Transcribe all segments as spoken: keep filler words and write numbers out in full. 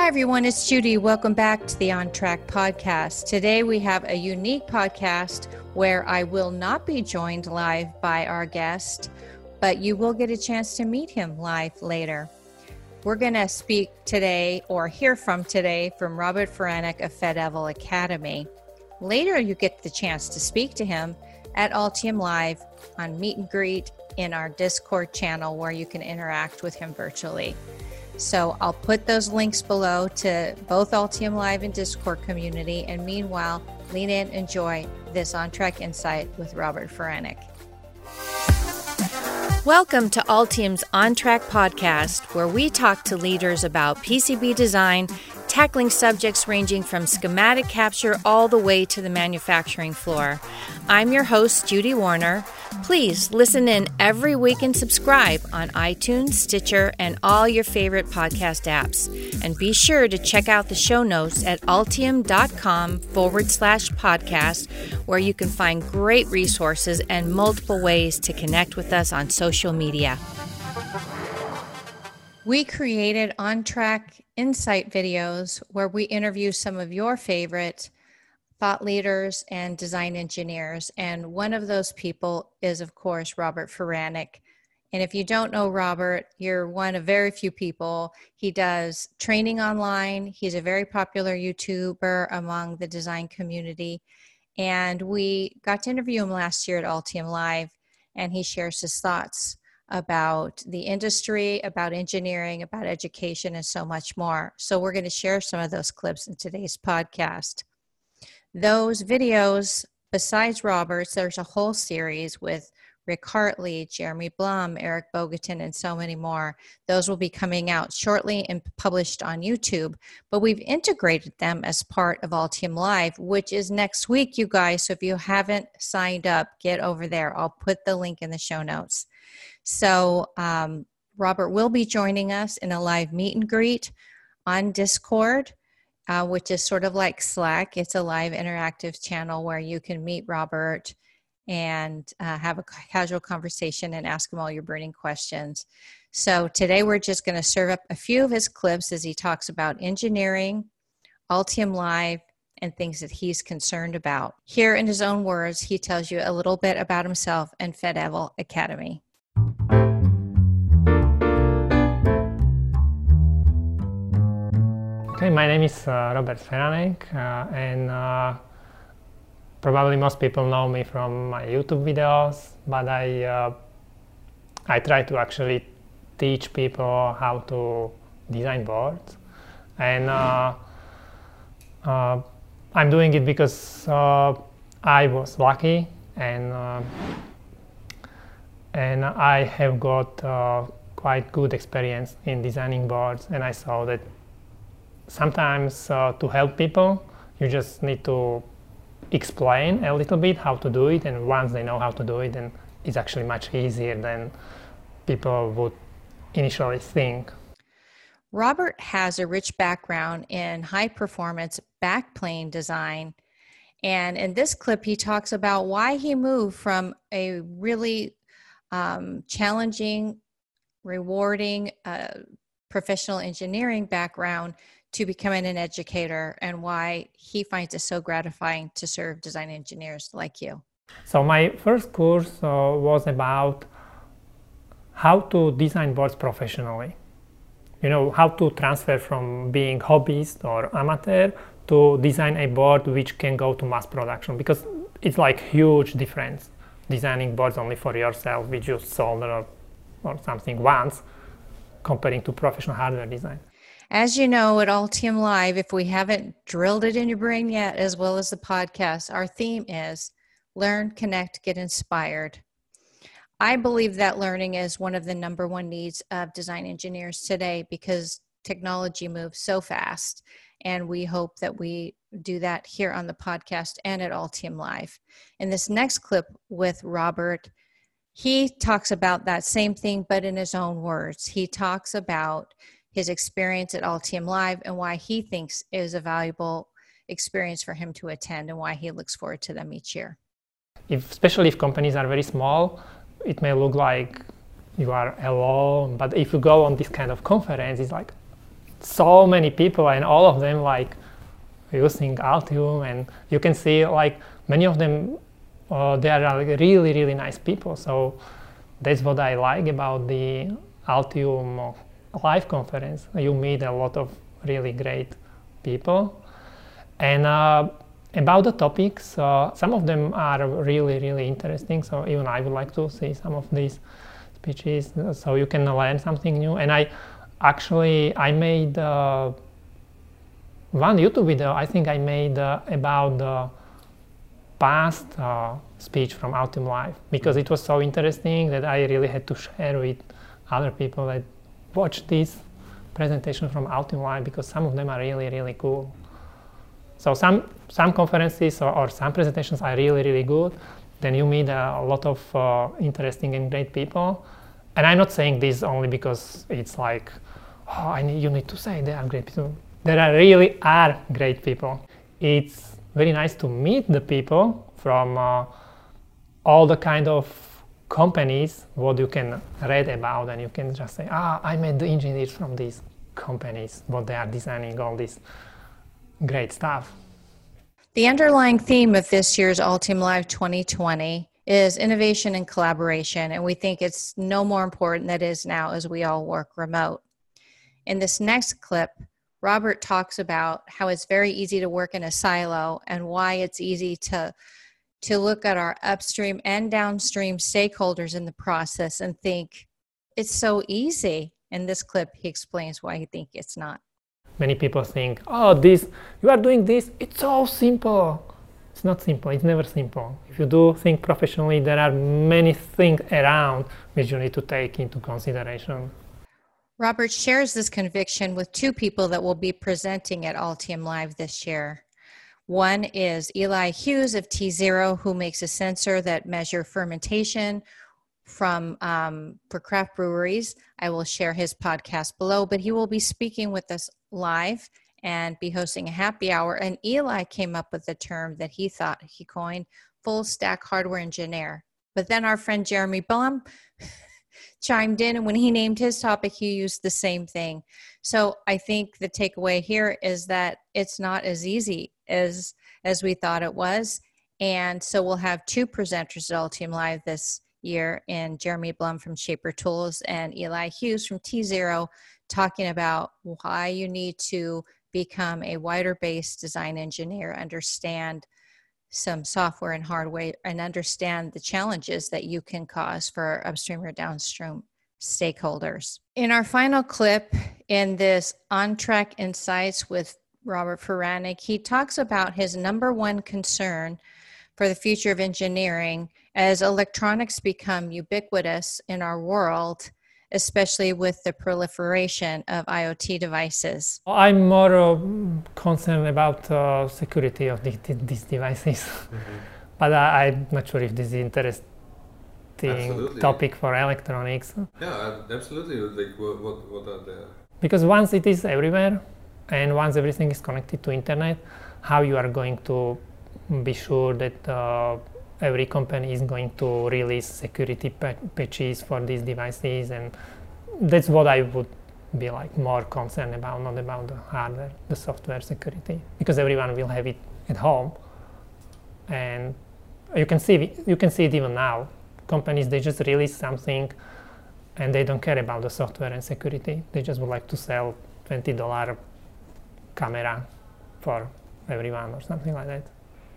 Hi everyone, it's Judy. Welcome back to the On Track podcast. Today we have a unique podcast where I will not be joined live by our guest, but you will get a chance to meet him live later. We're going to speak today or hear from today from Robert Feranek of FedEvil Academy. Later you get the chance to speak to him at Altium Live on Meet and Greet in our Discord channel where you can interact with him virtually. So I'll put those links below to both Altium Live and Discord community. And meanwhile, lean in, enjoy this On Track Insight with Robert Feranek. Welcome to Altium's On Track podcast, where we talk to leaders about P C B design, tackling subjects ranging from schematic capture all the way to the manufacturing floor. I'm your host, Judy Warner. Please listen in every week and subscribe on iTunes, Stitcher, and all your favorite podcast apps. And be sure to check out the show notes at altium.com forward slash podcast, where you can find great resources and multiple ways to connect with us on social media. We created On Track Insight videos where we interview some of your favorite thought leaders and design engineers. And one of those people is, of course, Robert Feranek. And if you don't know Robert, you're one of very few people. He does training online. He's a very popular YouTuber among the design community. And we got to interview him last year at Altium Live, and he shares his thoughts about the industry, about engineering, about education, and so much more. So we're going to share some of those clips in today's podcast. Those videos, besides Robert's, there's a whole series with Rick Hartley, Jeremy Blum, Eric Bogatin, and so many more. Those will be coming out shortly and published on YouTube, but we've integrated them as part of Altium Live, which is next week, you guys. So if you haven't signed up, get over there. I'll put the link in the show notes. So um, Robert will be joining us in a live meet and greet on Discord, uh, which is sort of like Slack. It's a live interactive channel where you can meet Robert and uh, have a casual conversation and ask him all your burning questions. So today we're just going to serve up a few of his clips as he talks about engineering, Altium Live, and things that he's concerned about. Here in his own words, he tells you a little bit about himself and FedEvil Academy. Okay, my name is uh, Robert Feranek, uh, and uh, probably most people know me from my YouTube videos, but I uh, I try to actually teach people how to design boards, and uh, uh, I'm doing it because uh, I was lucky, and uh, and I have got uh, quite good experience in designing boards, and I saw that sometimes uh, to help people, you just need to explain a little bit how to do it, and once they know how to do it, then it's actually much easier than people would initially think. Robert has a rich background in high-performance backplane design, and in this clip, he talks about why he moved from a really um, challenging, rewarding uh, professional engineering background to becoming an educator, and why he finds it so gratifying to serve design engineers like you. So my first course uh, was about how to design boards professionally. You know, how to transfer from being hobbyist or amateur to design a board which can go to mass production, because it's like huge difference designing boards only for yourself, which you solder or, or something once, comparing to professional hardware design. As you know, at Altium Live, if we haven't drilled it in your brain yet, as well as the podcast, our theme is learn, connect, get inspired. I believe that learning is one of the number one needs of design engineers today, because technology moves so fast, and we hope that we do that here on the podcast and at Altium Live. In this next clip with Robert, he talks about that same thing, but in his own words. He talks about his experience at Altium Live and why he thinks it is a valuable experience for him to attend, and why he looks forward to them each year. If, especially if companies are very small, it may look like you are alone, but if you go on this kind of conference, it's like so many people, and all of them like using Altium, and you can see like many of them, uh, they are like really, really nice people. So that's what I like about the Altium Live conference. You meet a lot of really great people. And uh, about the topics, uh, some of them are really, really interesting. So even I would like to see some of these speeches, so you can learn something new. And I actually, I made uh, one YouTube video, I think I made uh, about the past uh, speech from Altium Live, because it was so interesting that I really had to share with other people that watch this presentation from Altium Live, because some of them are really, really cool. So some some conferences or, or some presentations are really, really good. Then you meet a, a lot of uh, interesting and great people. And I'm not saying this only because it's like, oh, I need, you need to say they are great people. There are really are great people. It's very nice to meet the people from uh, all the kind of companies what you can read about, and you can just say, ah, I met the engineers from these companies, what they are designing all this great stuff. The underlying theme of this year's Altium Live twenty twenty is innovation and collaboration, and we think it's no more important than it is now as we all work remote. In this next clip, Robert talks about how it's very easy to work in a silo and why it's easy to, to look at our upstream and downstream stakeholders in the process and think it's so easy. In this clip, he explains why he thinks it's not. Many people think, oh, this, you are doing this, it's so simple. It's not simple, it's never simple. If you do think professionally, there are many things around which you need to take into consideration. Robert shares this conviction with two people that will be presenting at Altium Live this year. One is Eli Hughes of T Zero, who makes a sensor that measures fermentation from um, for craft breweries. I will share his podcast below, but he will be speaking with us live and be hosting a happy hour. And Eli came up with a term that he thought he coined, full stack hardware engineer. But then our friend Jeremy Blum chimed in, and when he named his topic, he used the same thing. So I think the takeaway here is that it's not as easy as as we thought it was. And so we'll have two presenters at Altium Live this year, in Jeremy Blum from Shaper Tools and Eli Hughes from T Zero, talking about why you need to become a wider-based design engineer, understand some software and hardware, and understand the challenges that you can cause for upstream or downstream stakeholders. In our final clip in this On Track Insights with Robert Faranik, he talks about his number one concern for the future of engineering as electronics become ubiquitous in our world, especially with the proliferation of IoT devices. I'm more uh, concerned about uh, security of the, the, these devices, mm-hmm. but I, I'm not sure if this is interesting absolutely. Topic for electronics. Yeah, absolutely. Like, what, what, what are the... Because once it is everywhere, and once everything is connected to internet, how you are going to be sure that uh, every company is going to release security patches for these devices, and that's what I would be like more concerned about, not about the hardware, the software security, because everyone will have it at home, and you can see you can see it even now. Companies, they just release something, and they don't care about the software and security. They just would like to sell twenty dollar camera for everyone or something like that.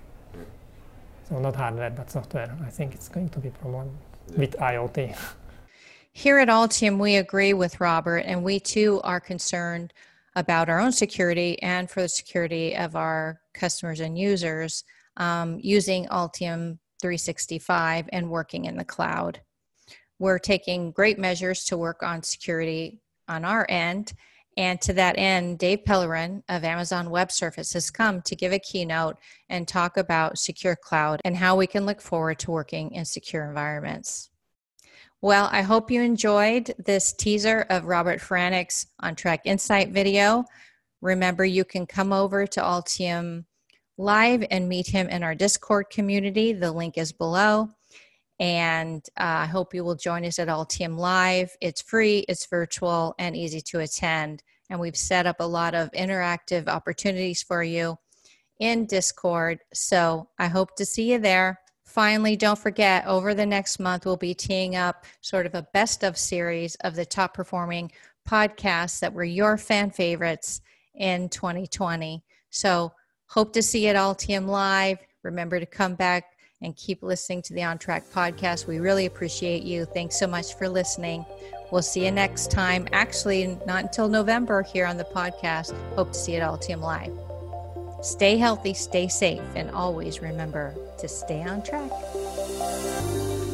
So not hardware, but software. I think it's going to be a problem yeah. with IoT. Here at Altium, we agree with Robert, and we too are concerned about our own security and for the security of our customers and users um, using Altium three sixty-five and working in the cloud. We're taking great measures to work on security on our end. And to that end, Dave Pellerin of Amazon Web Services has come to give a keynote and talk about secure cloud and how we can look forward to working in secure environments. Well, I hope you enjoyed this teaser of Robert Faranik's On Track Insight video. Remember, you can come over to Altium Live and meet him in our Discord community. The link is below. And uh, I hope you will join us at Altium Live. It's free, it's virtual, and easy to attend. and we've set up a lot of interactive opportunities for you in Discord. So I hope to see you there. Finally, don't forget, over the next month, we'll be teeing up sort of a best of series of the top performing podcasts that were your fan favorites in twenty twenty. So hope to see you at Altium Live. Remember to come back and keep listening to the On Track podcast. We really appreciate you. Thanks so much for listening. We'll see you next time. Actually, not until November here on the podcast. Hope to see you at Altium Live. Stay healthy, stay safe, and always remember to stay on track.